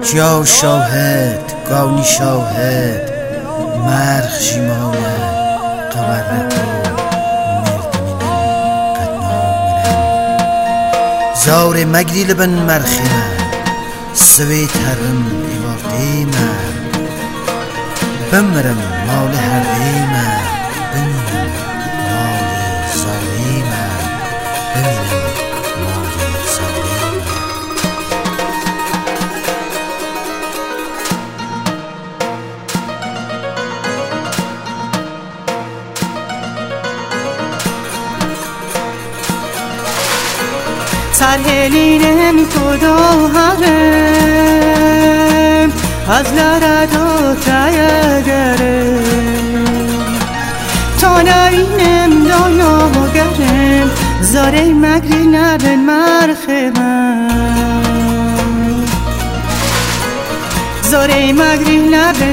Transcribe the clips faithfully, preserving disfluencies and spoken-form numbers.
جا شاهد گاونی شاهد مرخ جیمانه قورکو مردمینن قد نامرن زار مگری لبن مرخیمه سوی ترم ایوار دیمه بمرم مال هر دیمه بمینم مال زاریمه بمینم مال زاریمه سرهلینم کدو هرم از لردو تایگرم تا نرینم دایا گرم زاره مگری لبن مرخمم زاره مگری لبن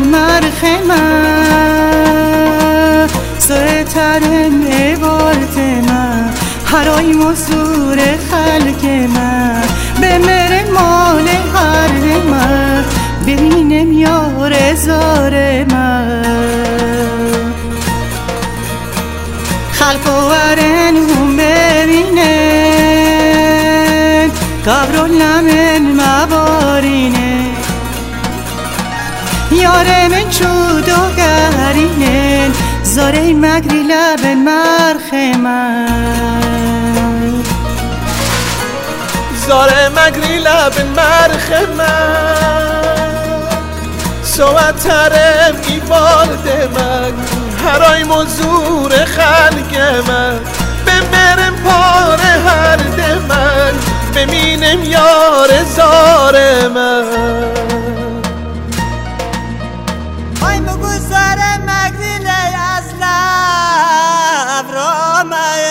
مرخمم سوی ترم ایوارت من هرای مزور خلق من بمره مال هر من ببینم یار زار من خلق و ورن هم ببینن قبر لمن مبارینه یار من چود و گرینن زاره مگری لبن مرخ من زاره مگری لبن مرخ من سواترم ایوارد من هرای مزور خلق من بمرم پار هر من ببینم یار زار من آی بگو زاره مگری لی از لب را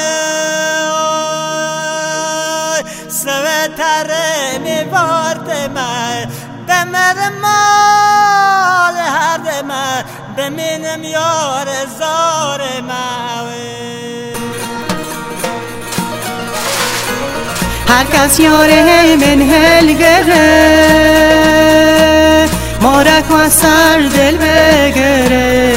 مای سویتر میوارد من بمرم مال هر من ببینم یار زار من هر کس یاره من هلگره مارک و سر دل بگره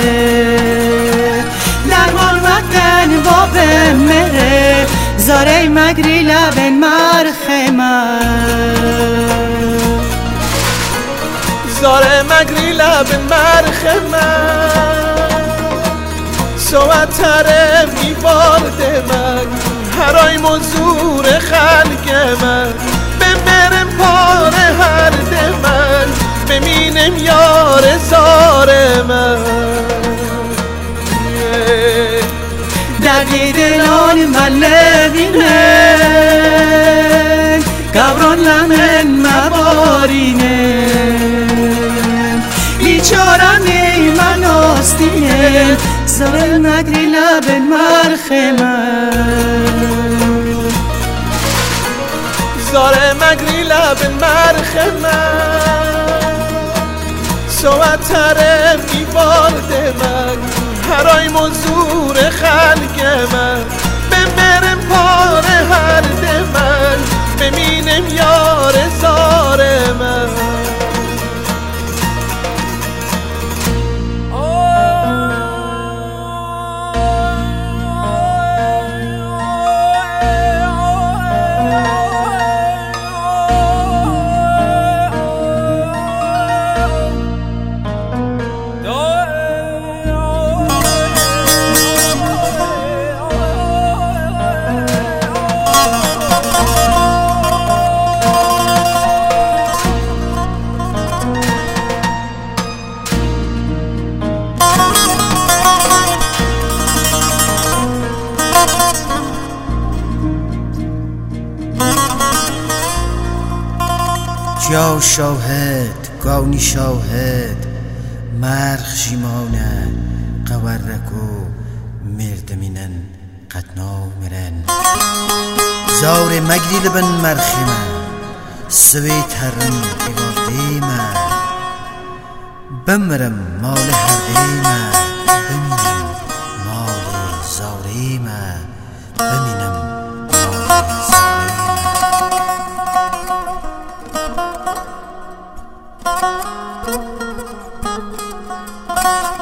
درمان وقتن با بمره زاره مگری لبن مرخ من زاره مگری لبن مرخ من سواترم ایوارد من هرای مزور خلق من بمرم پار هر من ببینم یار زار من دردی دلان من لبینن قبران لمن مبارینن بیچارمی من آستینن زاره مگری لبن مرخ من زاره مگری لبن مرخ من سواترم ایوارد من هرای مزور خلق من بمرم پار هر من ببینم یار زار من جا شاهد گاونی شاهد مرخ جیمانه قورکو مردمینن قد نامرن زار مگری لبن مرخیمه سوی ترم ایوار دیمه بمرم مال هر دیمه بمینم مال زاریمه بمینم مال زاریمه Thank you.